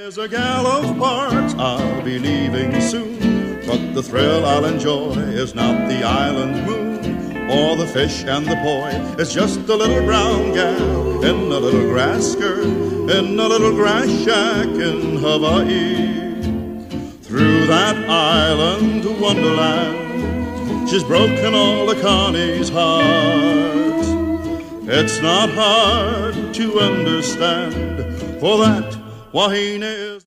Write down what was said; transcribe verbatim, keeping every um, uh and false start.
There's a gal of parts, I'll be leaving soon, but the thrill I'll enjoy is not the island moon or the fish and the poi. It's just a little brown gal in a little grass skirt in a little grass shack in Hawaii. Through that island wonderland, she's broken all the Connie's heart. It's not hard to understand, for that Wahine is